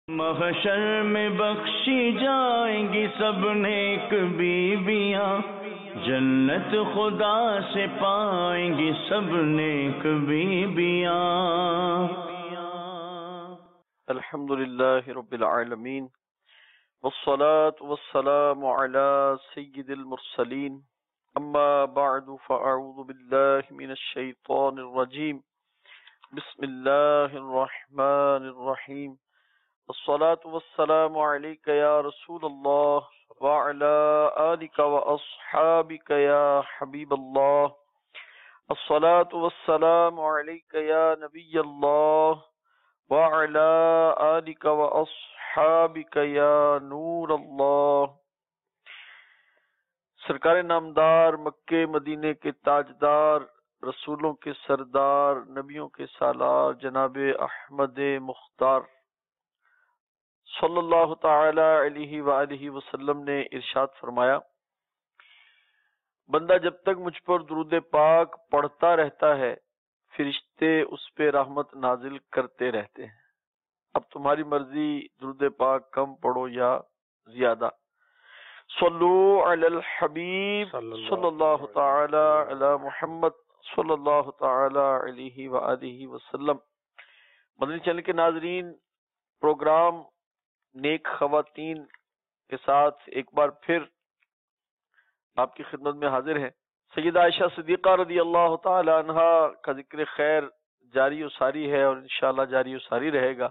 محشر میں بخشی جائیں گی سب نیک بیویاں، جنت خدا سے پائیں گی سب نیک بیویاں۔ الحمدللہ رب العالمین، والصلاة والسلام على سید المرسلین، اما بعد فاعوذ باللہ من الشیطان الرجیم، بسم اللہ الرحمن الرحیم۔ الصلاة والسلام علیک یا رسول اللہ وعلى آلک واصحابک یا حبیب اللہ۔ الصلاة والسلام علیک یا نبی اللہ وعلى آلک واصحابک یا نور اللہ۔ سرکار نامدار، مکے مدینے کے تاجدار، رسولوں کے سردار، نبیوں کے سالار، جناب احمد مختار صلی اللہ تعالی علیہ وآلہ وسلم نے ارشاد فرمایا، بندہ جب تک مجھ پر درود پاک پڑھتا رہتا ہے فرشتے اس پہ رحمت نازل کرتے رہتے ہیں۔ اب تمہاری مرضی درود پاک کم پڑھو یا زیادہ۔ صلو علی الحبیب صلی اللہ تعالی علی محمد صلی اللہ تعالی علیہ وآلہ وسلم۔ مدنی چینل کے ناظرین، پروگرام نیک خواتین کے ساتھ ایک بار پھر آپ کی خدمت میں حاضر ہے۔ سیدہ عائشہ صدیقہ رضی اللہ تعالی عنہا کا ذکر خیر جاری و ساری ہے اور انشاءاللہ جاری و ساری رہے گا۔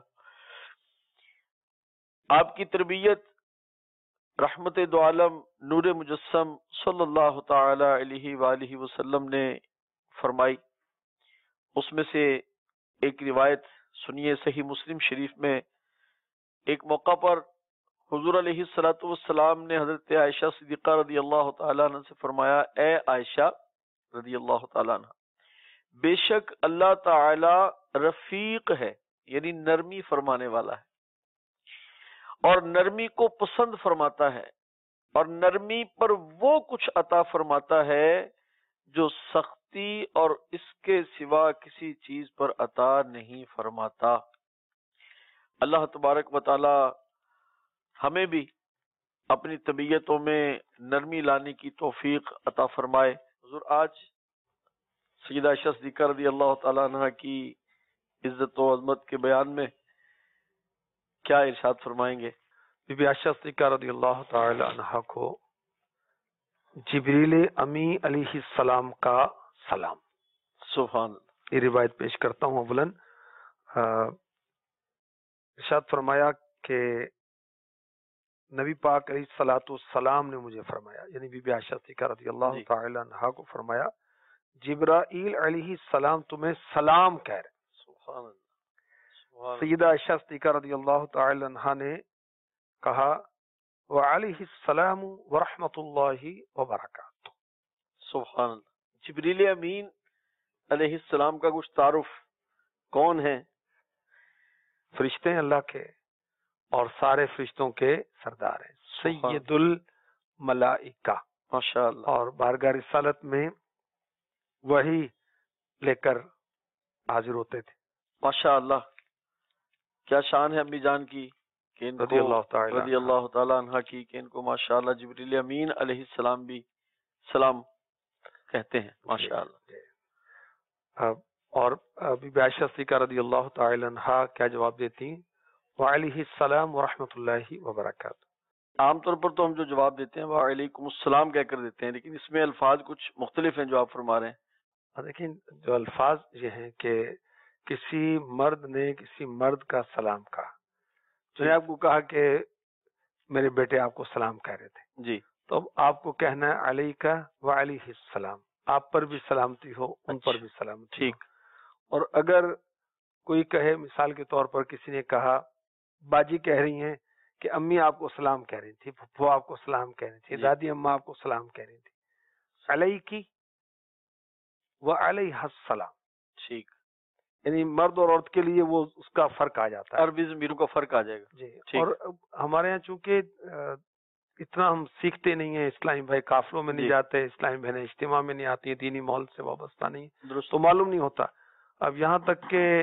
آپ کی تربیت رحمت دو عالم نور مجسم صلی اللہ تعالی علیہ وآلہ وسلم نے فرمائی۔ اس میں سے ایک روایت سنیے، صحیح مسلم شریف میں ایک موقع پر حضور علیہ السلام نے حضرت عائشہ صدیقہ رضی اللہ تعالیٰ عنہ سے فرمایا، اے عائشہ رضی اللہ تعالیٰ عنہ، بے شک اللہ تعالی رفیق ہے، یعنی نرمی فرمانے والا ہے، اور نرمی کو پسند فرماتا ہے، اور نرمی پر وہ کچھ عطا فرماتا ہے جو سختی اور اس کے سوا کسی چیز پر عطا نہیں فرماتا۔ اللہ تبارک و تعالی ہمیں بھی اپنی طبیعتوں میں نرمی لانے کی توفیق عطا فرمائے۔ حضور، آج سیدہ عائشہ صدیقہ رضی اللہ تعالیٰ عنہ کی عزت و عظمت کے بیان میں کیا ارشاد فرمائیں گے؟ بی بی عائشہ صدیقہ رضی اللہ تعالی عنہ کو جبریل امی علیہ السلام کا سلام۔ سبحان اللہ۔ یہ روایت پیش کرتا ہوں۔ اولاً ارشاد فرمایا کہ نبی پاک علیہ الصلوۃ والسلام نے مجھے فرمایا، یعنی بی بی عائشہ صدیقہ رضی اللہ تعالی عنہ کو فرمایا، جبرائیل علیہ السلام تمہیں سلام کہہ رہے۔ سبحان اللہ۔ سیدہ عائشہ صدیقہ رضی اللہ تعالی عنہ نے کہا، وعلیہ السلام ورحمۃ اللہ وبرکاتہ۔ سبحان اللہ۔ جبریل امین علیہ السلام کا کچھ تعارف کون ہے؟ فرشتے ہیں اللہ کے، اور سارے فرشتوں کے سردار ہیں، سید الملائکہ، ماشاء اللہ، اور بارگاہ رسالت میں وہی لے کر حاضر ہوتے تھے۔ ماشاء اللہ، کیا شان ہے امی جان کی کہ ان رضی اللہ تعالی عنہ کی کہ ان کو ماشاء اللہ جبریل امین علیہ السلام بھی سلام کہتے ہیں۔ ماشاء اللہ۔ اور بی بی عائشہ صدیقہ رضی اللہ تعالی عنہ کیا جواب دیتی؟ وعلیہ السلام ورحمۃ اللہ وبرکاتہ۔ عام طور پر تو ہم جو جواب دیتے ہیں وعلیکم السلام کہہ کر دیتے ہیں، لیکن اس میں الفاظ کچھ مختلف ہیں جو آپ فرما رہے ہیں۔ لیکن جو الفاظ یہ ہیں کہ کسی مرد نے کسی مرد کا سلام کہا، میں نے آپ کو کہا کہ میرے بیٹے آپ کو سلام کہہ رہے تھے، جی، تو اب آپ کو کہنا ہے علیکہ وعلیہ السلام، آپ پر بھی سلامتی ہو، ان پر بھی سلامتی ہو۔ ٹھیک۔ اور اگر کوئی کہے، مثال کے طور پر کسی نے کہا، باجی کہہ رہی ہیں کہ امی آپ کو سلام کہہ رہی تھی، پھپھو آپ کو سلام کہہ رہی تھی، دادی اماں آپ کو سلام کہہ رہی تھی، علیکی وعلیہ السلام۔ ٹھیک، یعنی مرد اور عورت کے لیے وہ اس کا فرق آ جاتا ہے، عربی ضمیروں کا فرق آ جائے گا۔ جی۔ ٹھیک۔ اور ہمارے یہاں چونکہ اتنا ہم سیکھتے نہیں ہیں، اسلامی بھائی قافلوں میں نہیں جاتے، اسلامی بہنیں اجتماع میں نہیں آتی ہیں، دینی ماحول سے وابستہ نہیں، درست، تو معلوم نہیں ہوتا۔ اب یہاں تک کہ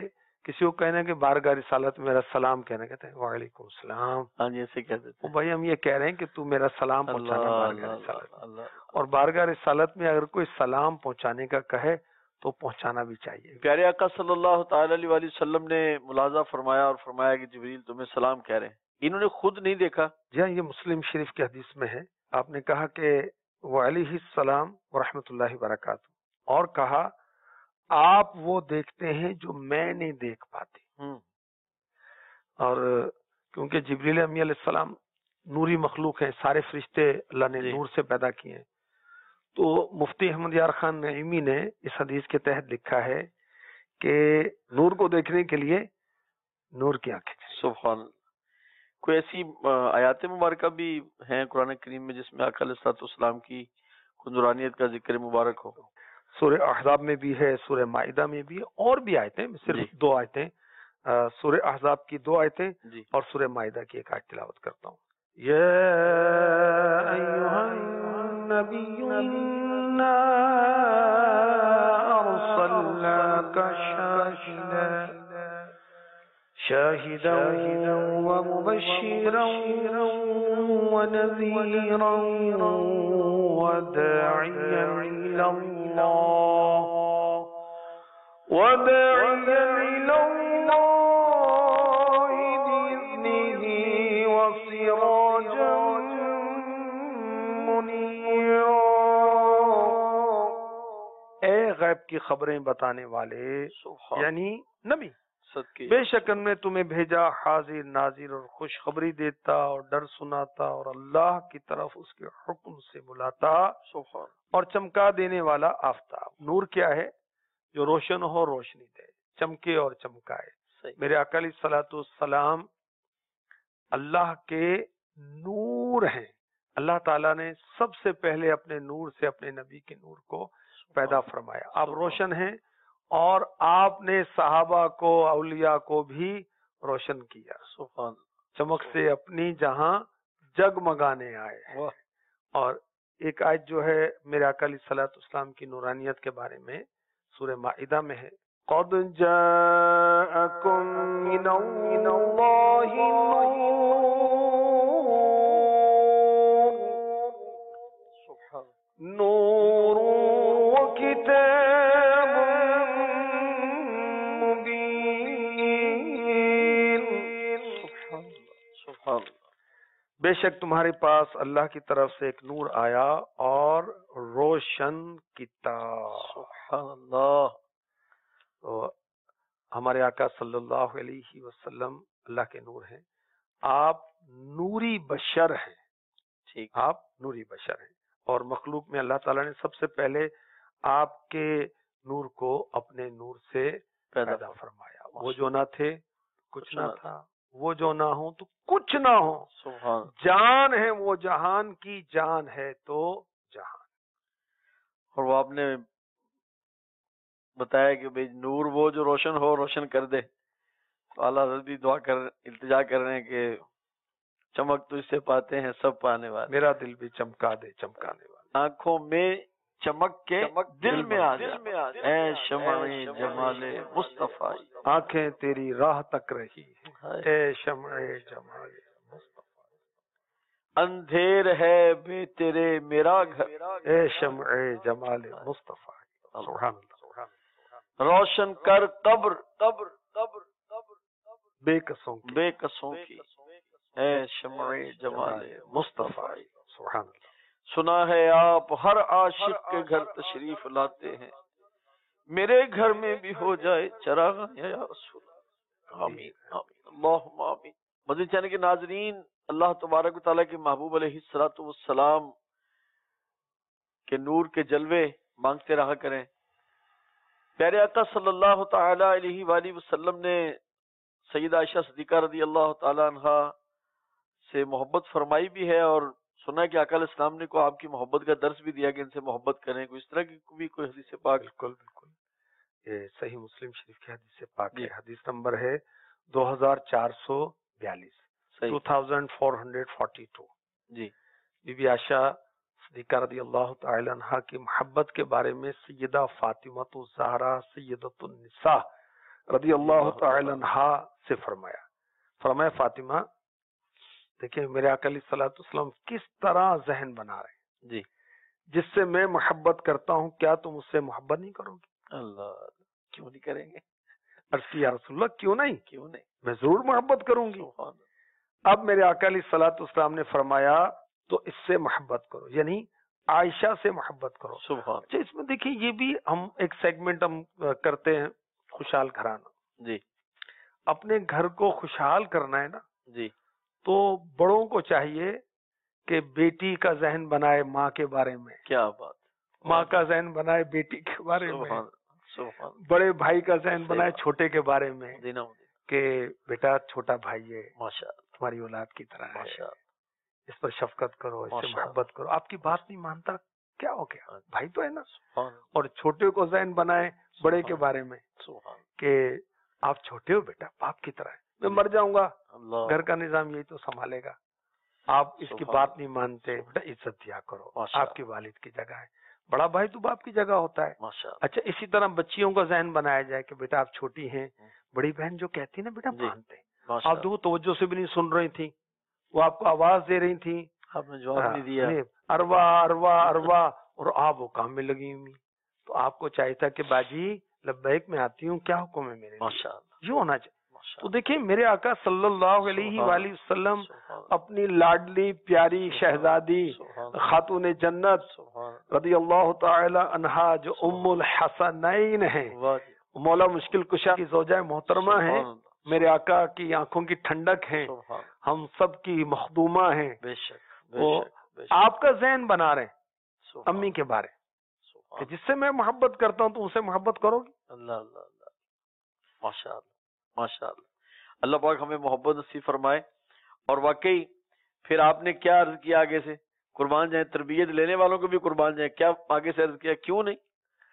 کسی کو کہنا کہ بارگاہ رسالت میں میرا سلام کہنا، کہتے ہیں وعلیکم السلام. ہاں جی ایسے کہتے تھے. بھائی ہم یہ کہہ رہے ہیں کہ تو میرا سلام پہنچانا بارگاہ رسالت. اور بارگاہ رسالت میں اگر کوئی سلام پہنچانے کا کہے تو پہنچانا بھی چاہیے. پیارے آقا صلی اللہ تعالی علیہ وآلہ وسلم نے ملاحظہ فرمایا اور فرمایا کہ جبریل تمہیں سلام کہہ رہے ہیں. انہوں نے خود نہیں دیکھا. جی ہاں، یہ مسلم شریف کی حدیث میں ہے. آپ نے کہا کہ وعلیہ السلام ورحمۃ اللہ وبرکاتہ، اور کہا آپ وہ دیکھتے ہیں جو میں نہیں دیکھ پاتی. اور کیونکہ جبریل امی علیہ السلام نوری مخلوق ہیں، سارے فرشتے اللہ نے نور سے پیدا کیے ہیں، تو مفتی احمد یار خان نعیمی نے اس حدیث کے تحت لکھا ہے کہ نور کو دیکھنے کے لیے نور کی آنکھیں چاہیے. سبحان اللہ. کوئی ایسی آیات مبارکہ بھی ہیں قرآن کریم میں جس میں آقا علیہ الصلوۃ والسلام کی نورانیت کا ذکر مبارک ہو؟ سورہ احزاب میں بھی ہے، سورہ مائدہ میں بھی ہے، اور بھی آیتیں، صرف 2 آیتیں، سورہ احزاب کی 2 آیتیں اور سورہ مائدہ کی 1 آیت تلاوت کرتا ہوں. یا ایھا النبی انا ارسلناک شاہدا ومبشرا ونذیرا وداعیا الی اللہ بإذنه وسراجا منيرا. اے غیب کی خبریں بتانے والے، یعنی نبی، بے شک ہم نے تمہیں بھیجا حاضر ناظر اور خوشخبری دیتا اور ڈر سناتا اور اللہ کی طرف اس کے حکم سے بلاتا اور چمکا دینے والا آفتاب. نور کیا ہے؟ جو روشن ہو، روشنی دے، چمکے اور چمکائے. میرے آقا علیہ الصلوۃ والسلام اللہ کے نور ہیں. اللہ تعالیٰ نے سب سے پہلے اپنے نور سے اپنے نبی کے نور کو پیدا فرمایا. آپ روشن ہیں، اور آپ نے صحابہ کو، اولیاء کو بھی روشن کیا. چمک سے اپنی جہاں جگمگانے آئے. اور ایک آیت جو ہے میرے آقا علیہ الصلوۃ والسلام کی نورانیت کے بارے میں سورہ مائدہ میں ہے، قَدْ جَاءَكُم مِّنَ اللَّهِ نُورٌ وَكِتَابٌ مُّبِينٌ. سبحان اللہ. بے شک تمہارے پاس اللہ کی طرف سے ایک نور آیا اور روشن کتاب. سبحان اللہ. تو ہمارے آقا صلی اللہ علیہ وسلم اللہ کے نور ہیں. آپ نوری بشر ہیں. ٹھیک، آپ نوری بشر ہیں، اور مخلوق میں اللہ تعالیٰ نے سب سے پہلے آپ کے نور کو اپنے نور سے پیدا فرمایا. وہ جو نہ تھے کچھ نہ تھا، وہ جو نہ ہوں تو کچھ نہ ہو. جان ہے وہ جہان کی جان ہے تو جہان. اور وہ آپ نے بتایا کہ بھئی نور وہ جو روشن ہو، روشن کر دے. تو اعلیٰ حضرت بھی دعا کر التجا کر رہے ہیں کہ چمک تو اس سے پاتے ہیں سب پانے والے، میرا دل بھی چمکا دے چمکانے والے. آنکھوں میں چمک کے دل میں آ جا، اے شمع جمال مصطفیٰ. آنکھیں تیری راہ تک رہی اے شمع جمال مصطفیٰ. اندھیر ہے بے تیرے میرا گھر اے شمع جمال مصطفیٰ. سبحان اللہ. روشن کر قبر قبر قبر قبر بے قصوں کی اے شمع جمال مصطفیٰ. سبحان اللہ. سنا ہے آپ ہر عاشق کے گھر تشریف لاتے ہیں، میرے گھر میں بھی ہو جائے چراغ یا رسول. آمین اللہم آمین. مدنی چینل کے ناظرین، اللہ تبارک و تعالیٰ کے محبوب علیہ الصلوۃ والسلام کے نور کے جلوے مانگتے رہا کریں. پیارے آقا صلی اللہ تعالی علیہ وآلہ وسلم نے سیدہ عائشہ صدیقہ رضی اللہ تعالی عنہا سے محبت فرمائی بھی ہے، اور سنا ہے کہ آقا علیہ السلام نے کو آپ کی محبت کا درس بھی دیا کہ ان سے محبت کریں. کوئی اس طرح کی بھی کوئی حدیث پاک؟ بالکل بالکل، یہ صحیح مسلم شریف کی حدیث پاک ہے. حدیث نمبر ہے 2442، 2442. جی. بی بی عائشہ صدیقہ رضی اللہ تعالی عنہا کی محبت کے بارے میں سیدہ فاطمہ الزہرا سیدۃ النساء رضی اللہ تعالی عنہا سے فرمایا فاطمہ دیکھیں میرے آقا علیہ الصلوۃ والسلام کس طرح ذہن بنا رہے ہیں جی جس سے میں محبت کرتا ہوں کیا تم اس سے محبت نہیں کرو گی؟ اللہ کیوں نہیں کریں گے؟ عرض کی یا رسول اللہ کیوں نہیں میں ضرور محبت کروں گی۔ اب میرے آقا علیہ الصلوۃ والسلام نے فرمایا تو اس سے محبت کرو، یعنی عائشہ سے محبت کرو۔ سبحان اس میں دیکھیں یہ بھی ہم ایک سیگمنٹ ہم کرتے ہیں خوشحال گھرانہ، جی اپنے گھر کو خوشحال کرنا ہے نا جی تو بڑوں کو چاہیے کہ بیٹی کا ذہن بنائے ماں کے بارے میں، کیا بات، ماں کا ذہن بنائے بیٹی کے بارے میں، سبحان بڑے بھائی کا ذہن بنائے چھوٹے کے بارے میں دینا کہ بیٹا چھوٹا بھائی ہے ماشاء تمہاری اولاد کی طرح ہے، ماشاء اس پر شفقت کرو، اس سے محبت کرو۔ آپ کی بات نہیں مانتا کیا ہو گیا، بھائی تو ہے نا۔ اور چھوٹے کو ذہن بنائے بڑے کے بارے میں کہ آپ چھوٹے ہو بیٹا باپ کی طرح ہے، میں مر جاؤں گا گھر کا نظام یہی تو سنبھالے گا، آپ اس کی بات نہیں مانتے، بیٹا عزت دیا کرو، آپ کے والد کی جگہ ہے، بڑا بھائی تو باپ کی جگہ ہوتا ہے۔ اچھا اسی طرح بچیوں کا ذہن بنایا جائے کہ بیٹا آپ چھوٹی ہیں، بڑی بہن جو کہتی ہے نا بیٹا مانتے، آپ دیکھو توجہ سے بھی نہیں سن رہی تھی، وہ آپ کو آواز دے رہی تھی، آپ نے جواب نہیں دیا، اروا اروا اروا، اور آپ وہ کام میں لگی ہوئی، تو آپ کو چاہیے تھا کہ باجی لبیک میں آتی ہوں، کیا حکم ہے میرے؟ یہ ہونا چاہیے۔ تو دیکھیں میرے آقا صلی اللہ علیہ وآلہ وسلم اپنی لاڈلی پیاری شہزادی خاتون جنت رضی اللہ تعالی عنہا جو ام الحسنین ہیں، مولا مشکل کشا کی زوجہ محترمہ ہیں، میرے آقا کی آنکھوں کی ٹھنڈک ہیں، ہم سب کی مخدومہ ہیں، وہ آپ کا ذہن بنا رہے ہیں امی کے بارے کہ جس سے میں محبت کرتا ہوں تو اسے محبت کرو گی۔ اللہ اللہ اللہ ماشاء اللہ ماشاء اللہ، اللہ پاک ہمیں محبت نصیب فرمائے۔ اور واقعی پھر آپ نے کیا عرض کیا آگے سے؟ قربان جائیں، تربیت لینے والوں کو بھی قربان جائیں، کیا آگے سے عرض کیا؟ کیوں نہیں،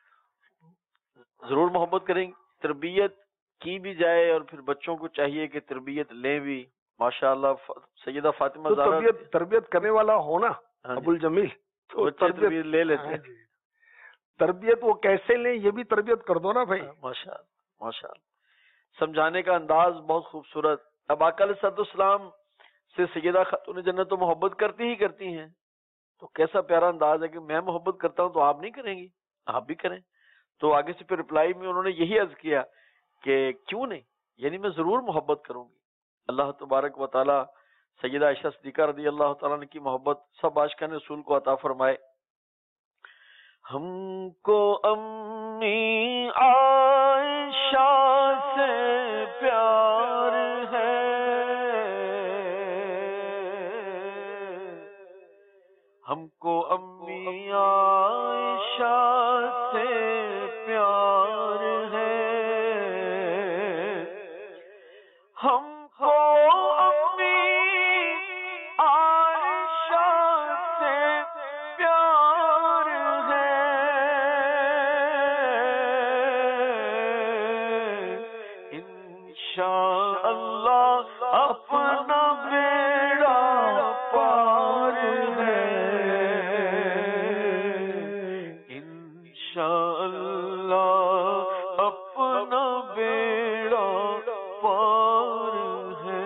ضرور محبت کریں گے، تربیت کی بھی جائے، اور پھر بچوں کو چاہیے کہ تربیت لیں بھی۔ ماشاء اللہ سیدہ فاطمہ زہرا تربیت کرنے والا ہونا ابو الجمیل تو تربیت لے لیتے ہیں، تربیت وہ کیسے لیں یہ بھی تربیت کر دو نا بھائی۔ ماشاء اللہ ماشاء اللہ، سمجھانے کا انداز بہت خوبصورت۔ اب آقا علیہ السلام سے سیدہ خاتون جنت تو محبت کرتی ہی ہیں، تو کیسا پیارا انداز ہے کہ میں محبت کرتا ہوں تو آپ نہیں کریں گی، آپ بھی کریں۔ تو آگے سے پھر رپلائی میں انہوں نے یہی عرض کیا کہ کیوں نہیں، یعنی میں ضرور محبت کروں گی۔ اللہ تبارک و تعالی سیدہ عائشہ صدیقہ رضی اللہ تعالیٰ عنہ کی محبت سب عاشقان رسول کو عطا فرمائے۔ ہم کو امی عائشہ سے پیار ہے، ہم کو امی عائشہ سے پیار ہے، ہم کو امی عائشہ سے پیار ہے، انشاءاللہ اپنا بیڑا پار ہے، انشاءاللہ اپنا بیڑا پار ہے،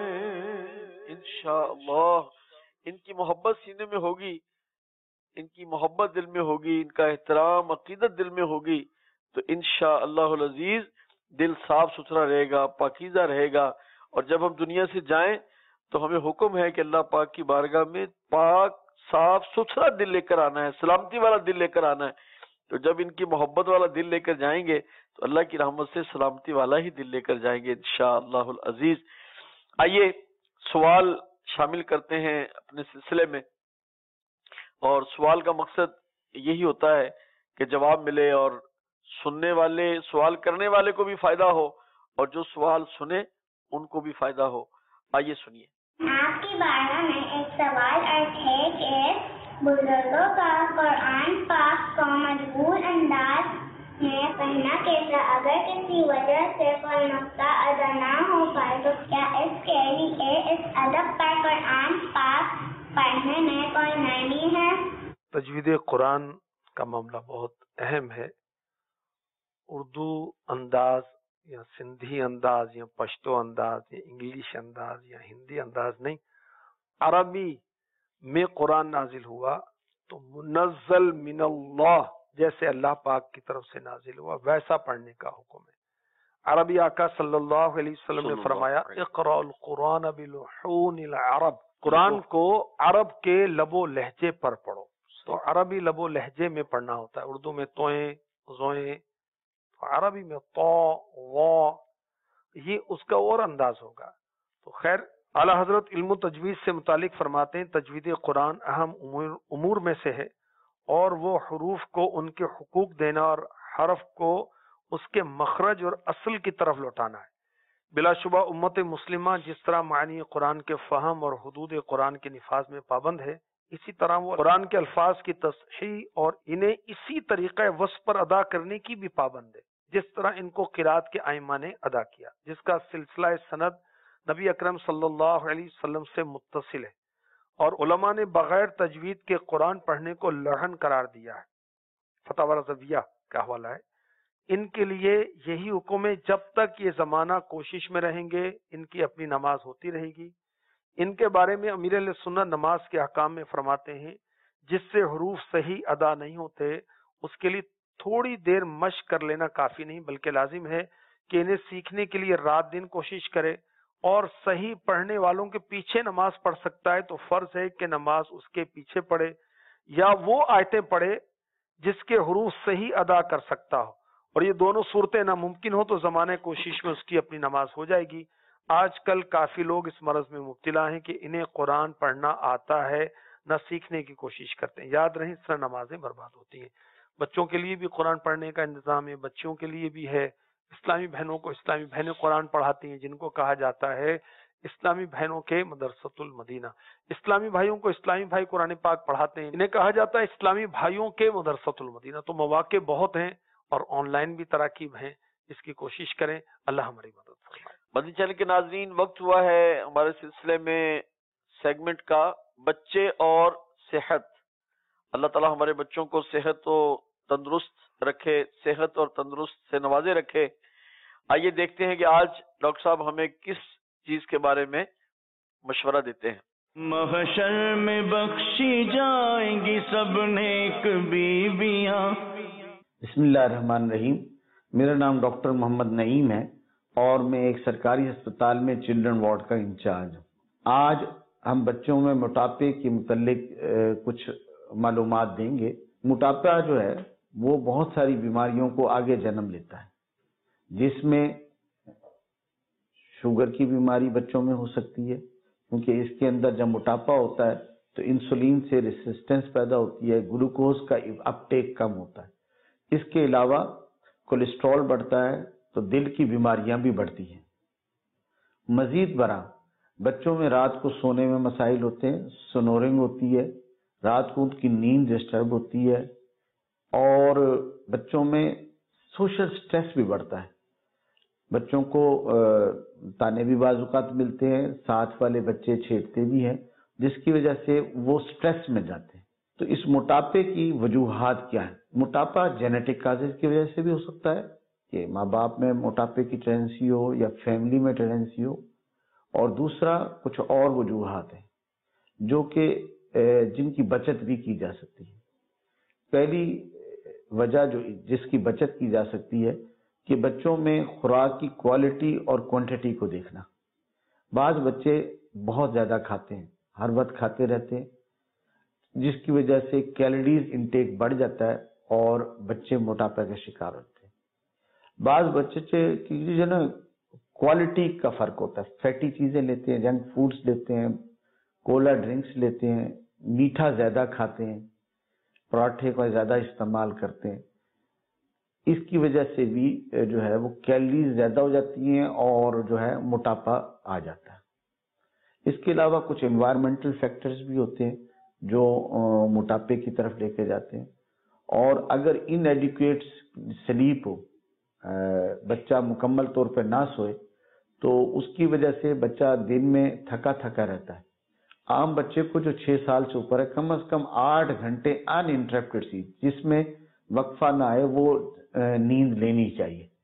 انشاءاللہ۔ ان کی محبت سینے میں ہوگی، ان کی محبت دل میں ہوگی، ان کا احترام عقیدت دل میں ہوگی، تو انشاءاللہ العزیز دل صاف ستھرا رہے گا، پاکیزہ رہے گا۔ اور جب ہم دنیا سے جائیں تو ہمیں حکم ہے کہ اللہ پاک کی بارگاہ میں پاک صاف ستھرا دل لے کر آنا ہے، سلامتی والا دل لے کر آنا ہے۔ تو جب ان کی محبت والا دل لے کر جائیں گے تو اللہ کی رحمت سے سلامتی والا ہی دل لے کر جائیں گے انشاءاللہ العزیز۔ آئیے سوال شامل کرتے ہیں اپنے سلسلے میں، اور سوال کا مقصد یہی ہوتا ہے کہ جواب ملے اور سننے والے، سوال کرنے والے کو بھی فائدہ ہو، اور جو سوال سنے ان کو بھی فائدہ ہو۔ آئیے سنیے۔ آپ کی بارگاہ میں ایک سوال عرض ہے کہ بزرگوں کا قرآن پاک کو مجبور انداز میں پڑھنا کیسا؟ اگر کسی وجہ سے کوئی نقطہ ادا نہ ہو پائے تو کیا اس کے لیے اس ادب پر قرآن پاک پڑھنے میں کوئی نرمی ہے؟ تجوید قرآن کا معاملہ بہت اہم ہے۔ اردو انداز یا سندھی انداز یا پشتو انداز یا انگلش انداز یا ہندی انداز نہیں، عربی میں قرآن نازل ہوا تو منزل من اللہ، جیسے اللہ پاک کی طرف سے نازل ہوا ویسا پڑھنے کا حکم ہے۔ عربی آقا صلی اللہ علیہ وسلم نے فرمایا اقرأ القرآن بلحون العرب، قرآن کو عرب کے لب و لہجے پر پڑھو۔ تو عربی لب و لہجے میں پڑھنا ہوتا ہے، اردو میں توئیں زوئیں، عربی میں تو وا، یہ اس کا اور انداز ہوگا۔ تو خیر، اعلیٰ حضرت علم و تجوید سے متعلق فرماتے ہیں تجوید قرآن اہم امور میں سے ہے، اور وہ حروف کو ان کے حقوق دینا اور حرف کو اس کے مخرج اور اصل کی طرف لوٹانا ہے۔ بلا شبہ امت مسلمہ جس طرح معنی قرآن کے فہم اور حدود قرآن کے نفاذ میں پابند ہے، اسی طرح وہ قرآن کے الفاظ کی تصحیح اور انہیں اسی طریقہ وصف پر ادا کرنے کی بھی پابند ہے جس طرح ان کو قرات کے ائمہ نے ادا کیا، جس کا سلسلہ سند نبی اکرم صلی اللہ علیہ وسلم سے متصل ہے، اور علماء نے بغیر تجوید کے قرآن پڑھنے کو لعن قرار دیا ہے۔ فتاوی رضویہ کا حوالہ ہے۔ ان کے لیے یہی حکم ہے، جب تک یہ زمانہ کوشش میں رہیں گے ان کی اپنی نماز ہوتی رہے گی۔ ان کے بارے میں امیر اہل سنت نماز کے احکام میں فرماتے ہیں جس سے حروف صحیح ادا نہیں ہوتے اس کے لیے تھوڑی دیر مشق کر لینا کافی نہیں، بلکہ لازم ہے کہ انہیں سیکھنے کے لیے رات دن کوشش کرے، اور صحیح پڑھنے والوں کے پیچھے نماز پڑھ سکتا ہے تو فرض ہے کہ نماز اس کے پیچھے پڑھے، یا وہ آیتیں پڑھے جس کے حروف صحیح ادا کر سکتا ہو، اور یہ دونوں صورتیں ناممکن ہو تو زمانے کوشش میں اس کی اپنی نماز ہو جائے گی۔ آج کل کافی لوگ اس مرض میں مبتلا ہیں کہ انہیں قرآن پڑھنا آتا ہے، نہ سیکھنے کی کوشش کرتے ہیں۔ یاد رہیں اس طرح نمازیں برباد ہوتی ہیں۔ بچوں کے لیے بھی قرآن پڑھنے کا انتظام ہے، بچیوں کے لیے بھی ہے۔ اسلامی بہنوں کو اسلامی بہنیں قرآن پڑھاتی ہیں جن کو کہا جاتا ہے اسلامی بہنوں کے مدرسۃ المدینہ۔ اسلامی بھائیوں کو اسلامی بھائی قرآن پاک پڑھاتے ہیں، انہیں کہا جاتا ہے اسلامی بھائیوں کے مدرسۃ المدینہ۔ تو مواقع بہت ہیں اور آن لائن بھی تراکیب ہیں، اس کی کوشش کریں۔ اللہ ہماری مدد فرمائے۔ مدنی چینل کے ناظرین، وقت ہوا ہے ہمارے سلسلے میں سیگمنٹ کا بچے اور صحت۔ اللہ تعالیٰ ہمارے بچوں کو صحت و تندرست رکھے، صحت اور تندرست سے نوازے رکھے۔ آئیے دیکھتے ہیں کہ آج ڈاکٹر صاحب ہمیں کس چیز کے بارے میں مشورہ دیتے ہیں۔ محشر میں بخشی جائیں گی سب نیک بیویاں۔ بسم اللہ الرحمن الرحیم۔ میرا نام ڈاکٹر محمد نعیم ہے اور میں ایک سرکاری ہسپتال میں چلڈرن وارڈ کا انچارج ہوں۔ آج ہم بچوں میں موٹاپے کے متعلق کچھ معلومات دیں گے۔ موٹاپا جو ہے وہ بہت ساری بیماریوں کو آگے جنم لیتا ہے، جس میں شوگر کی بیماری بچوں میں ہو سکتی ہے، کیونکہ اس کے اندر جب موٹاپا ہوتا ہے تو انسولین سے ریزسٹنس پیدا ہوتی ہے، گلوکوز کا اپٹیک کم ہوتا ہے۔ اس کے علاوہ کولیسٹرول بڑھتا ہے تو دل کی بیماریاں بھی بڑھتی ہیں۔ مزید برآں بچوں میں رات کو سونے میں مسائل ہوتے ہیں، سنورنگ ہوتی ہے، رات کو ان کی نیند ڈسٹرب ہوتی ہے، اور بچوں میں سوشل سٹریس بھی بڑھتا ہے۔ بچوں کو تانے بھی بعض اوقات ملتے ہیں، ساتھ والے بچے چھیڑتے بھی ہیں، جس کی وجہ سے وہ سٹریس میں جاتے ہیں۔ تو اس موٹاپے کی وجوہات کیا ہیں؟ موٹاپا جینیٹک کازز کی وجہ سے بھی ہو سکتا ہے کہ ماں باپ میں موٹاپے کی ٹینڈنسی ہو یا فیملی میں ٹینڈنسی ہو، اور دوسرا کچھ اور وجوہات ہیں جو کہ جن کی بچت بھی کی جا سکتی ہے۔ پہلی وجہ جس کی بچت کی جا سکتی ہے کہ بچوں میں خوراک کی کوالٹی اور کوانٹٹی کو دیکھنا۔ بعض بچے بہت زیادہ کھاتے ہیں، ہر وقت کھاتے رہتے ہیں، جس کی وجہ سے کیلوریز انٹیک بڑھ جاتا ہے اور بچے موٹاپے کا شکار ہوتے ہیں۔ بعض بچے کی جو نا کوالٹی کا فرق ہوتا ہے، فیٹی چیزیں لیتے ہیں، جنک فوڈز لیتے ہیں، کولا ڈرنکس لیتے ہیں، میٹھا زیادہ کھاتے ہیں، پراٹھے کا زیادہ استعمال کرتے ہیں۔ اس کی وجہ سے بھی جو ہے وہ کیلوریز زیادہ ہو جاتی ہیں اور جو ہے موٹاپا آ جاتا ہے۔ اس کے علاوہ کچھ انوائرمنٹل فیکٹرز بھی ہوتے ہیں جو موٹاپے کی طرف لے کے جاتے ہیں، اور اگر ان ایڈیکویٹ سلیپ ہو، بچہ مکمل طور پہ نہ سوئے، تو اس کی وجہ سے بچہ دن میں تھکا تھکا رہتا ہے۔ عام بچے کو جو 6 سال سے اوپر ہے، کم از کم 8 گھنٹے ان انٹرپٹڈ سلیپ، جس میں وقفہ نہ آئے، وہ نیند لینی چاہیے۔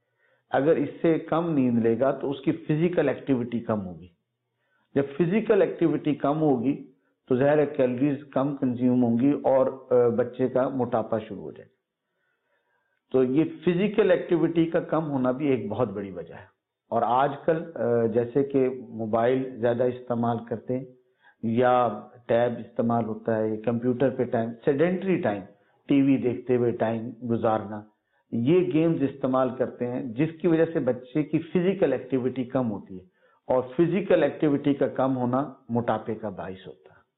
اگر اس سے کم نیند لے گا تو اس کی فزیکل ایکٹیویٹی کم ہوگی. جب فزیکل ایکٹیویٹی کم ہوگی تو ظاہر ہے کیلریز کم کنزیوم ہوں گی اور بچے کا موٹاپا شروع ہو جائے گا. تو یہ فزیکل ایکٹیویٹی کا کم ہونا بھی ایک بہت بڑی وجہ ہے. اور آج کل جیسے کہ موبائل زیادہ استعمال کرتے ہیں یا ٹیب استعمال ہوتا ہے، کمپیوٹر پہ ٹائم، سیڈنٹری ٹائم، ٹی وی دیکھتے ہوئے ٹائم گزارنا، یہ گیمز استعمال کرتے ہیں جس کی وجہ سے بچے کی فزیکل ایکٹیویٹی کم ہوتی ہے، اور فزیکل ایکٹیویٹی کا کم ہونا موٹاپے کا باعث ہوتا ہے.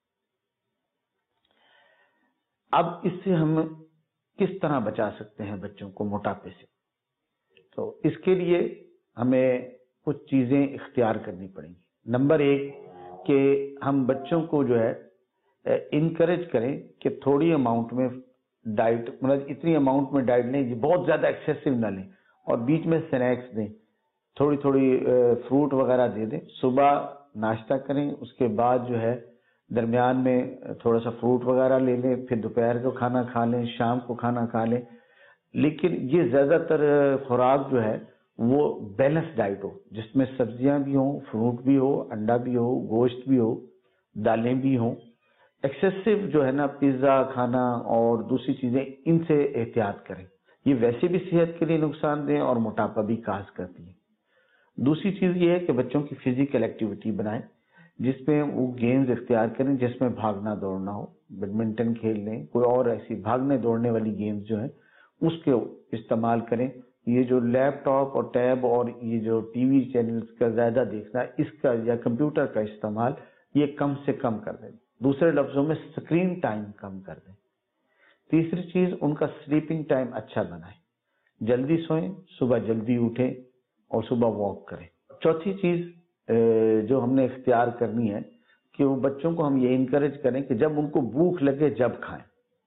اب اس سے ہم کس طرح بچا سکتے ہیں بچوں کو موٹاپے سے؟ تو اس کے لیے ہمیں کچھ چیزیں اختیار کرنی پڑیں گی. نمبر ایک کہ ہم بچوں کو جو ہے انکریج کریں کہ تھوڑی اماؤنٹ میں ڈائٹ، مطلب اتنی اماؤنٹ میں ڈائٹ نہیں، بہت زیادہ ایکسیسو نہ لیں، اور بیچ میں سنیکس دیں، تھوڑی تھوڑی فروٹ وغیرہ دے دیں. صبح ناشتہ کریں، اس کے بعد جو ہے درمیان میں تھوڑا سا فروٹ وغیرہ لے لیں، پھر دوپہر کو کھانا کھا لیں، شام کو کھانا کھا لیں. لیکن یہ زیادہ تر خوراک جو ہے وہ بیلنس ڈائٹ ہو، جس میں سبزیاں بھی ہوں، فروٹ بھی ہو، انڈا بھی ہو، گوشت بھی ہو، دالیں بھی ہوں. ایکسیسو جو ہے نا پیزا کھانا اور دوسری چیزیں، ان سے احتیاط کریں. یہ ویسے بھی صحت کے لیے نقصان دہ اور موٹاپا بھی کاز کرتی ہیں. دوسری چیز یہ ہے کہ بچوں کی فزیکل ایکٹیویٹی بنائیں، جس میں وہ گیمز اختیار کریں جس میں بھاگنا دوڑنا ہو. بیڈمنٹن کھیل لیں، کوئی اور ایسی بھاگنے دوڑنے والی گیمز جو ہیں اس کے استعمال کریں. یہ جو لیپ ٹاپ اور ٹیب اور یہ جو ٹی وی چینلز کا زیادہ دیکھنا، اس کا یا کمپیوٹر کا استعمال یہ کم سے کم کر دیں. دوسرے لفظوں میں اسکرین ٹائم کم کر دیں. تیسری چیز ان کا سلیپنگ ٹائم اچھا بنائیں، جلدی سوئیں، صبح جلدی اٹھیں اور صبح واک کریں. چوتھی چیز جو ہم نے اختیار کرنی ہے کہ وہ بچوں کو ہم یہ انکریج کریں کہ جب ان کو بھوک لگے جب کھائیں.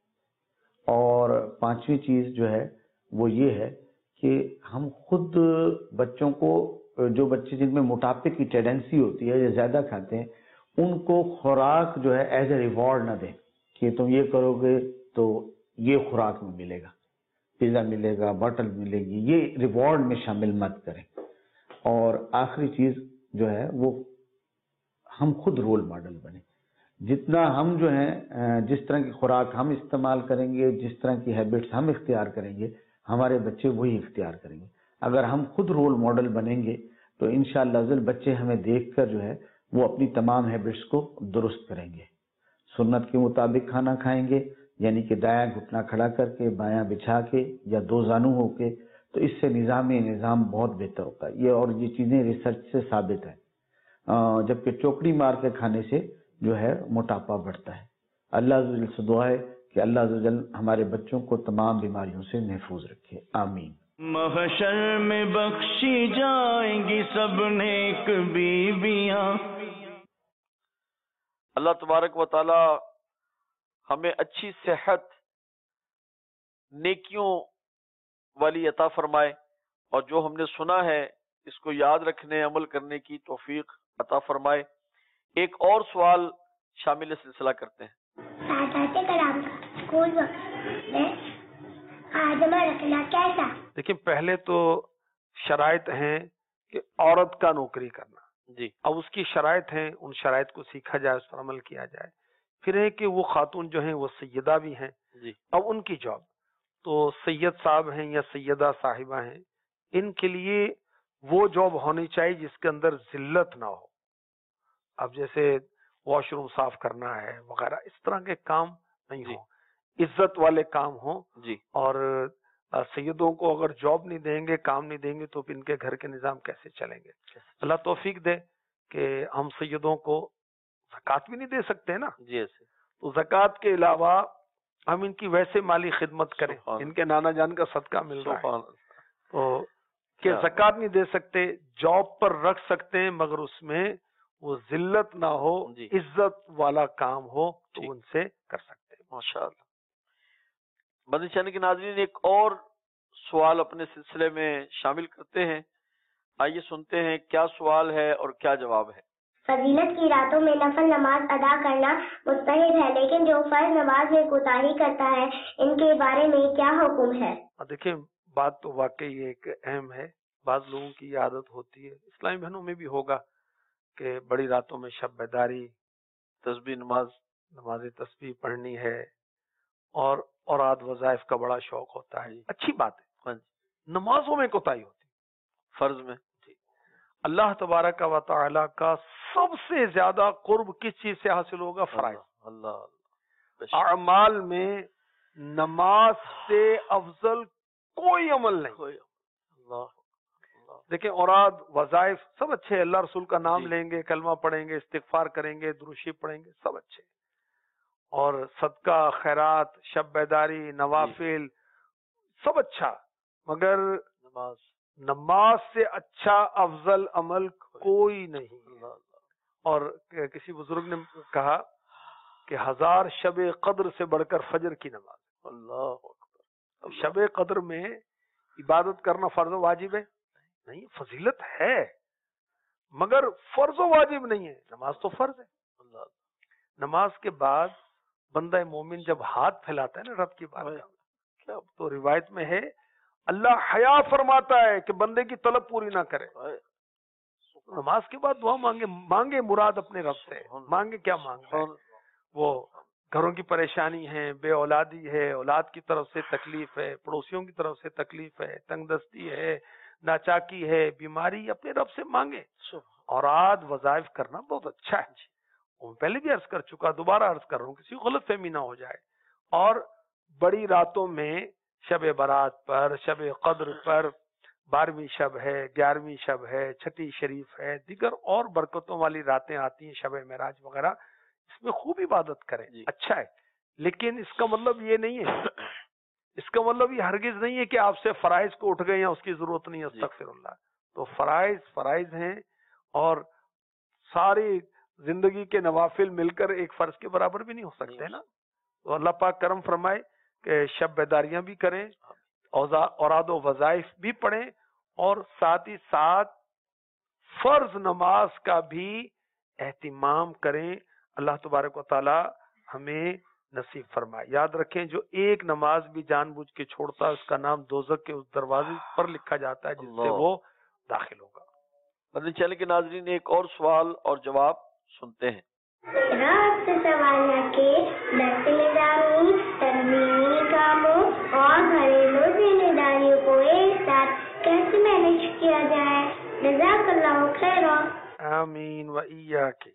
اور پانچویں چیز جو ہے وہ یہ ہے کہ ہم خود بچوں کو، جو بچے جن میں موٹاپے کی ٹینڈنسی ہوتی ہے یا زیادہ کھاتے ہیں، ان کو خوراک جو ہے ایز اے ریوارڈ نہ دیں کہ تم یہ کرو گے تو یہ خوراک میں ملے گا، پیزا ملے گا، بوٹل ملے گی، یہ ریوارڈ میں شامل مت کریں. اور آخری چیز جو ہے وہ ہم خود رول ماڈل بنیں. جتنا ہم جو ہیں جس طرح کی خوراک ہم استعمال کریں گے، جس طرح کی ہیبٹس ہم اختیار کریں گے، ہمارے بچے وہی اختیار کریں گے. اگر ہم خود رول ماڈل بنیں گے تو انشاءاللہ بچے ہمیں دیکھ کر جو ہے وہ اپنی تمام ہیبٹس کو درست کریں گے. سنت کے مطابق کھانا کھائیں گے، یعنی کہ دایاں گھٹنا کھڑا کر کے، بایاں بچھا کے یا دو زانو ہو کے. تو اس سے نظام بہت بہتر ہوتا ہے. اور یہ چیزیں ریسرچ سے ثابت ہیں. جبکہ چوکڑی مار کے کھانے سے جو ہے موٹاپا بڑھتا ہے. اللہ عز و جل سے دعا ہے کہ اللہ عز و جل ہمارے بچوں کو تمام بیماریوں سے محفوظ رکھے. آمین. محشر میں بخشی جائیں گی سب نیک بیویاں. اللہ تبارک و تعالی ہمیں اچھی صحت، نیکیوں والی عطا فرمائے، اور جو ہم نے سنا ہے اس کو یاد رکھنے، عمل کرنے کی توفیق عطا فرمائے. ایک اور سوال شامل سلسلہ کرتے ہیں. سادات کرام کا اسکول میں آزما رکھنا کیسا؟ دیکھیں، پہلے تو شرائط ہیں کہ عورت کا نوکری کرنا. جی. اب اس کی شرائط ہیں، ان شرائط کو سیکھا جائے، اس پر عمل کیا جائے. پھر ہے کہ وہ خاتون جو ہیں وہ سیدہ بھی ہیں. جی. اب ان کی جاب تو سید صاحب ہیں یا سیدہ صاحبہ ہیں، ان کے لیے وہ جاب ہونی چاہیے جس کے اندر ذلت نہ ہو. اب جیسے واش روم صاف کرنا ہے وغیرہ، اس طرح کے کام نہیں جی. ہوں، عزت والے کام ہوں. جی. اور سیدوں کو اگر جاب نہیں دیں گے، کام نہیں دیں گے، تو ان کے گھر کے نظام کیسے چلیں گے؟ اللہ توفیق دے کہ ہم سیدوں کو زکوٰۃ بھی نہیں دے سکتے نا. جی ایسے تو زکوٰۃ کے علاوہ ہم ان کی ویسے مالی خدمت کریں. ان کے نانا جان کا صدقہ مل رہا ہے تو کہ زکوٰۃ نہیں دے سکتے، جاب پر رکھ سکتے ہیں مگر اس میں وہ ذلت نہ ہو، عزت والا کام ہو تو ان سے کر سکتے ہیں. ماشاء اللہ. مدنی چینل کے ناظرین، ایک اور سوال اپنے سلسلے میں شامل کرتے ہیں. آئیے سنتے ہیں کیا سوال ہے اور کیا جواب ہے. فضیلت کی راتوں میں نفل نماز ادا کرنا مستحب ہے، لیکن جو فرض نماز میں کوتاہی کرتا ہے ان کے بارے میں کیا حکم ہے؟ دیکھیں، بات تو واقعی ایک اہم ہے بعض لوگوں کی یہ عادت ہوتی ہے، اسلامی بہنوں میں بھی ہوگا، کہ بڑی راتوں میں شب بیداری، تسبیح، نماز تسبیح پڑھنی ہے، اور اوراد وظائف کا بڑا شوق ہوتا ہے. اچھی بات ہے، نمازوں میں کوتاہی ہوتی ہے، فرض میں. اللہ تبارک و تعالی کا سب سے زیادہ قرب کس چیز سے حاصل ہوگا؟ فرائض. اللہ اعمال میں نماز سے افضل کوئی عمل نہیں. دیکھیں اوراد وظائف سب اچھے، اللہ رسول کا نام لیں گے، کلمہ پڑھیں گے، استغفار کریں گے، درود شریف پڑھیں گے، سب اچھے، اور صدقہ، خیرات، شب بیداری، نوافل، سب اچھا، مگر نماز سے اچھا افضل عمل کوئی نہیں. اور کسی بزرگ نے کہا کہ 1000 شب قدر سے بڑھ کر فجر کی نماز. اللہ، شب قدر میں عبادت کرنا فرض و واجب ہے نہیں، فضیلت ہے مگر فرض و واجب نہیں ہے. نماز تو فرض ہے. نماز کے بعد بندہ مومن جب ہاتھ پھیلاتا ہے نا رب کی بارگاہ، تو روایت میں ہے اللہ حیا فرماتا ہے کہ بندے کی طلب پوری نہ کرے. نماز کے بعد دعا مانگے مراد اپنے رب سے مانگے. کیا مانگنا ہے؟ وہ گھروں کی پریشانی ہے، بے اولادی ہے، اولاد کی طرف سے تکلیف ہے، پڑوسیوں کی طرف سے تکلیف ہے، تنگ دستی ہے، ناچاکی ہے، بیماری، اپنے رب سے مانگے. اوراد وظائف کرنا بہت اچھا ہے. پہلے بھی عرض کر چکا، دوبارہ عرض کر رہا ہوں، کسی کو غلط فہمی نہ ہو جائے. اور بڑی راتوں میں شب برات پر، شب قدر پر، 12ویں شب ہے، 11ویں شب ہے، چھٹی شریف ہے، دیگر اور برکتوں والی راتیں آتی ہیں، شب معراج وغیرہ، اس میں خوب عبادت کریں. اچھا ہے، لیکن اس کا مطلب یہ نہیں ہے، اس کا مطلب یہ ہرگز نہیں ہے کہ آپ سے فرائض کو اٹھ گئے یا اس کی ضرورت نہیں ہے. استغفر اللہ. تو فرائض ہیں، اور ساری زندگی کے نوافل مل کر ایک فرض کے برابر بھی نہیں ہو سکتے نا. تو اللہ پاک کرم فرمائے کہ شب بیداریاں بھی کریں، اوراد و وظائف بھی پڑھیں، اور ساتھ ہی ساتھ فرض نماز کا بھی اہتمام کریں. اللہ تبارک و تعالی ہمیں نصیب فرمائے. یاد رکھیں جو ایک نماز بھی جان بوجھ کے چھوڑتا ہے اس کا نام دوزخ کے اس دروازے پر لکھا جاتا ہے جس سے وہ داخل ہوگا. مدنی چینل کے ناظرین ایک اور سوال اور جواب سنتے ہیں. رات سے سوال ہے کہ دست نظامی، تنظیمی کاموں اور گھریلو ذمہ داریوں کو ایک ساتھ کیسے مینج کیا جائے؟ جزاک اللہ خیر. آمین و ایاک.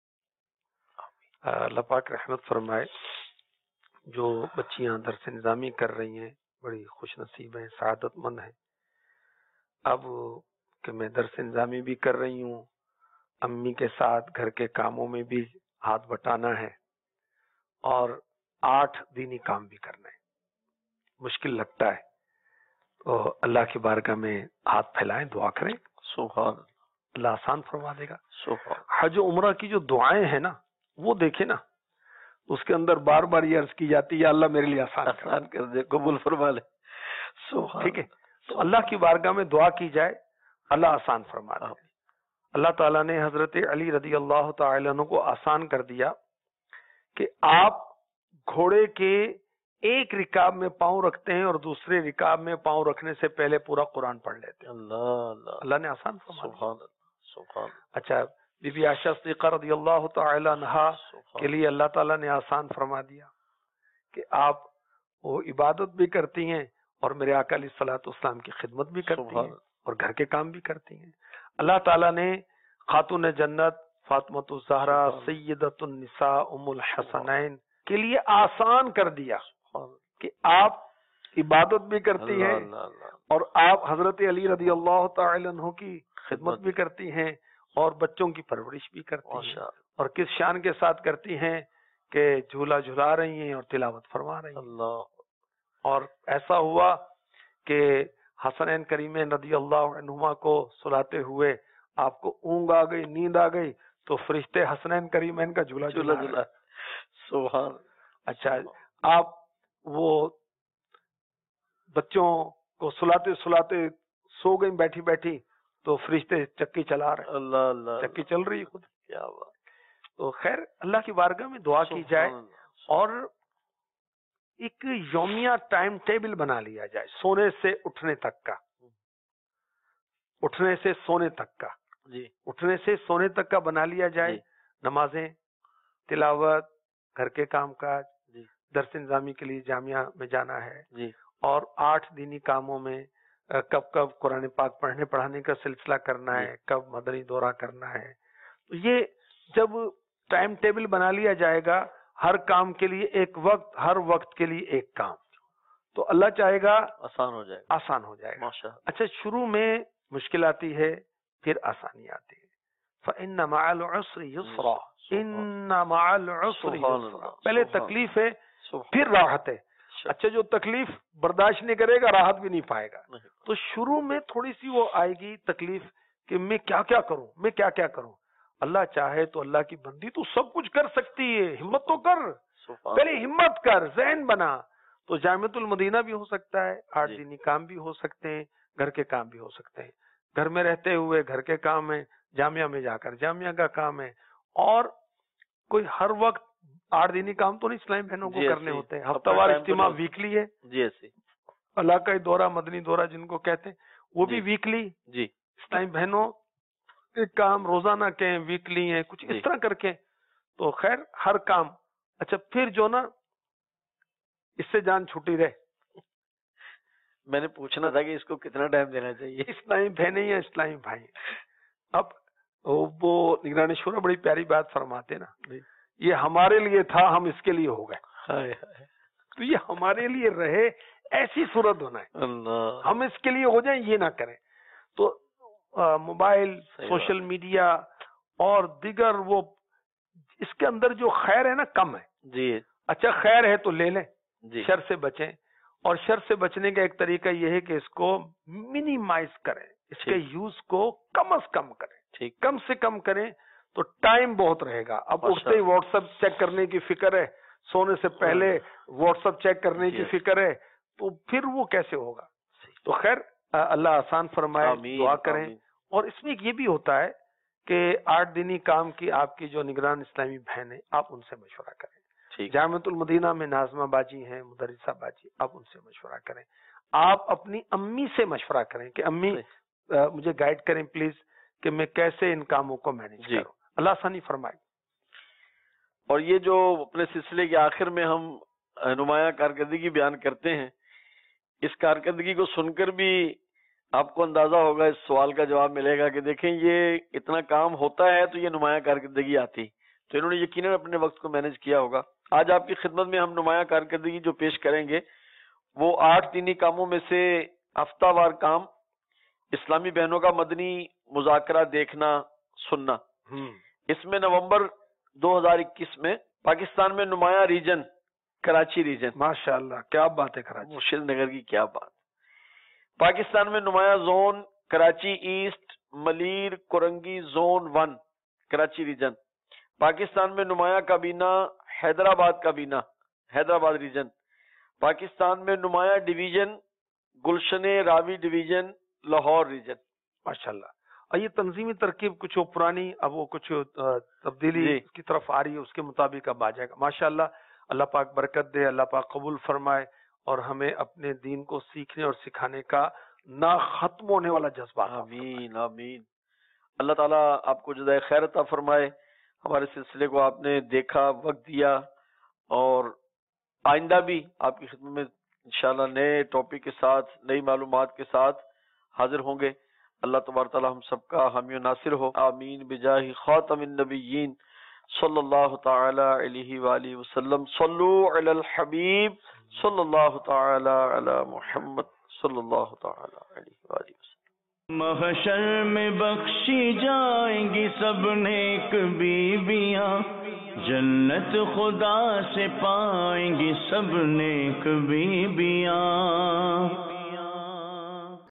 اللہ پاک رحمت فرمائے. جو بچیاں درس نظامی کر رہی ہیں بڑی خوش نصیب ہیں، سعادت مند ہیں. اب کہ میں درس نظامی بھی کر رہی ہوں، امی کے ساتھ گھر کے کاموں میں بھی ہاتھ بٹانا ہے، اور 8 دینی کام بھی کرنا ہے. مشکل لگتا ہے، تو اللہ کی بارگاہ میں ہاتھ پھیلائیں، دعا کریں، سبحان اللہ آسان فرما دے گا. سبحان. حج و عمرہ کی جو دعائیں ہیں نا وہ دیکھیں نا، اس کے اندر بار بار یہ عرض کی جاتی ہے یا اللہ میرے لیے آسان کر دے، قبول فرما لے. ٹھیک ہے، تو اللہ کی بارگاہ میں دعا کی جائے، اللہ آسان فرما دے. اللہ تعالیٰ نے حضرت علی رضی اللہ تعالی عنہ کو آسان کر دیا کہ آپ گھوڑے کے ایک رکاب میں پاؤں رکھتے ہیں اور دوسرے رکاب میں پاؤں رکھنے سے پہلے پورا قرآن پڑھ لیتے ہیں. اللہ نے آسان فرما دیا. اچھا، بی بی عائشہ صدیقہ رضی اللہ تعالی عنہا کے لیے اللہ تعالیٰ نے آسان فرما دیا کہ آپ وہ عبادت بھی کرتی ہیں اور میرے آقا علیہ الصلوۃ والسلام کی خدمت بھی کرتی ہیں اور گھر کے کام بھی کرتی ہیں. اللہ تعالیٰ نے خاتون جنت فاطمۃ الزہرا سیدۃ النساء ام الحسنین کے لیے آسان کر دیا کہ آپ عبادت بھی کرتی ہیں اور آپ حضرت علی رضی اللہ تعالی عنہ کی خدمت بھی کرتی ہیں اور بچوں کی پرورش بھی کرتی ہیں. اور کس شان کے ساتھ کرتی ہیں کہ جھولا جھلا رہی ہیں اور تلاوت فرما رہی ہیں. اور ایسا ہوا کہ حسنین کریمین رضی اللہ عنہما کو سلاتے ہوئے آپ کو اونگ آ گئی، نیند آ گئی، تو فرشتے حسنین کریمین کا جھولا جھلا. سبحان. اچھا، آپ وہ بچوں کو سلاتے سلاتے سو گئی بیٹھی بیٹھی تو فرشتے چکی چلا رہے. اللہ اللہ، چکی چل رہی خود. کیا بات. تو خیر اللہ کی بارگاہ میں دعا کی جائے اور ایک یومیہ ٹائم ٹیبل بنا لیا جائے سونے سے اٹھنے تک کا. اٹھنے سے سونے تک کا، جی اٹھنے سے سونے تک کا بنا لیا جائے، جی نمازیں، تلاوت، گھر کے کام کاج، جی درس انظامی کے لیے جامعہ میں جانا ہے، جی اور 8 دینی کاموں میں کب کب قرآن پاک پڑھنے پڑھانے کا سلسلہ کرنا ہے، کب مدنی دورہ کرنا ہے. تو یہ جب ٹائم ٹیبل بنا لیا جائے گا، ہر کام کے لیے ایک وقت، ہر وقت کے لیے ایک کام، تو اللہ چاہے گا آسان ہو جائے گا. آسان ہو جائے گا. ماشاء اللہ. اچھا، شروع میں مشکل آتی ہے، پھر آسانی آتی ہے. فَإِنَّ مَعَ الْعُسْرِ يُسْرًا، إِنَّ مَعَ الْعُسْرِ يُسْرًا. پہلے تکلیف ہے پھر راحت ہے. اچھا، جو تکلیف برداشت نہیں کرے گا راحت بھی نہیں پائے گا. تو شروع میں تھوڑی سی وہ آئے گی تکلیف کہ میں کیا کیا کروں، میں کیا کیا کروں. اللہ چاہے تو اللہ کی بندی تو سب کچھ کر سکتی ہے. ہمت تو کر، پہلے ہمت کر، ذہن بنا. تو جامعۃ المدینہ بھی ہو سکتا ہے، 8 دینی کام بھی ہو سکتے ہیں، گھر کے کام بھی ہو سکتے ہیں. گھر میں رہتے ہوئے گھر کے کام ہے، جامعہ میں جا کر جامعہ کا کام ہے. اور کوئی ہر وقت 8 دینی کام تو نہیں اسلامی بہنوں کو کرنے ہوتے ہیں. ہفتہ وار اجتماع ویکلی ہے، جی ایسے علاقائی دورہ، مدنی دورہ جن کو کہتے ہیں، وہ بھی ویکلی. جی اسلامی بہنوں کے کام روزانہ کے ہیں، ویکلی ہیں، کچھ اس طرح کر کے. تو خیر ہر کام. اچھا، پھر جو نا اس سے جان چھوٹی رہے. میں نے پوچھنا تھا کہ اس کو کتنا ٹائم دینا چاہیے. اسلامی بہنیں یا اسلامی بھائی، اب وہ نگران شورا بڑی پیاری بات فرماتے نا، یہ ہمارے لیے تھا، ہم اس کے لیے ہو گئے. تو یہ ہمارے لیے رہے، ایسی صورت ہونا ہے. ہم اس کے لیے ہو جائیں، یہ نہ کریں. تو موبائل، سوشل میڈیا اور دیگر وہ اس کے اندر جو خیر ہے نا کم ہے. جی اچھا، خیر ہے تو لے لیں، جی شر سے بچیں. اور شر سے بچنے کا ایک طریقہ یہ ہے کہ اس کو منیمائز کریں، اس کے یوز کو کم از کم کریں. کم سے کم کریں تو ٹائم بہت رہے گا. اب اٹھتے ہی واٹس ایپ چیک کرنے کی فکر ہے، سونے سے پہلے واٹس ایپ چیک کرنے کی فکر ہے، تو پھر وہ کیسے ہوگا. تو خیر اللہ آسان فرمائے، دعا کریں. اور اس میں یہ بھی ہوتا ہے کہ 8 دینی کام کی آپ کی جو نگران اسلامی بہن ہے، آپ ان سے مشورہ کریں. جامعۃ المدینہ میں ناظمہ باجی ہیں، مدرسہ باجی، آپ ان سے مشورہ کریں. آپ اپنی امی سے مشورہ کریں کہ امی مجھے گائیڈ کریں پلیز کہ میں کیسے ان کاموں کو مینج کروں. اللہ آسانی فرمائے. اور یہ جو اپنے سلسلے کے آخر میں ہم نمایاں کارکردگی بیان کرتے ہیں، اس کارکردگی کو سن کر بھی آپ کو اندازہ ہوگا، اس سوال کا جواب ملے گا کہ دیکھیں یہ اتنا کام ہوتا ہے تو یہ نمایاں کارکردگی آتی. تو انہوں نے یقیناً اپنے وقت کو مینج کیا ہوگا. آج آپ کی خدمت میں ہم نمایاں کارکردگی جو پیش کریں گے وہ 8 دینی کاموں میں سے ہفتہ وار کام، اسلامی بہنوں کا مدنی مذاکرہ دیکھنا سننا. اس میں نومبر 2021 میں پاکستان میں نمایاں ریجن کراچی ریجن، ماشاءاللہ کیا بات ہے. کراچی، مرشد نگر کی کیا بات. پاکستان میں نمایاں zone Karachi east, Malir, Korangi zone 1 Karachi region. Pakistan میں نمایاں کابینہ حیدرآباد کابینہ حیدرآباد ریجن. پاکستان میں نمایاں division Gulshan Ravi division Lahore region. ماشاءاللہ. اور یہ تنظیمی ترکیب کچھ پرانی، اب وہ کچھ تبدیلی کی طرف آ رہی ہے، اس کے مطابق اب آ جائے گا. ماشاءاللہ، اللہ پاک برکت دے، اللہ پاک قبول فرمائے، اور ہمیں اپنے دین کو سیکھنے اور سکھانے کا نہ ختم ہونے والا جذبہ. آمین آمین. اللہ تعالیٰ آپ کو جزائے خیر عطا فرمائے. ہمارے سلسلے کو آپ نے دیکھا، وقت دیا، اور آئندہ بھی آپ کی خدمت میں انشاءاللہ نئے ٹاپک کے ساتھ، نئی معلومات کے ساتھ حاضر ہوں گے. اللہ تبارک تعالیٰ ہم سب کا حامی و ناصر ہو. آمین بجاہ خاتم النبیین صلی اللہ تعالی علیہ وآلہ وسلم. صلو علی الحبیب صلی اللہ تعالی علی محمد صلی اللہ تعالی علیہ وآلہ وسلم. محشر میں بخشی جائیں گی سب نیک بیویاں، جنت خدا سے پائیں گی سب نیک بیویاں.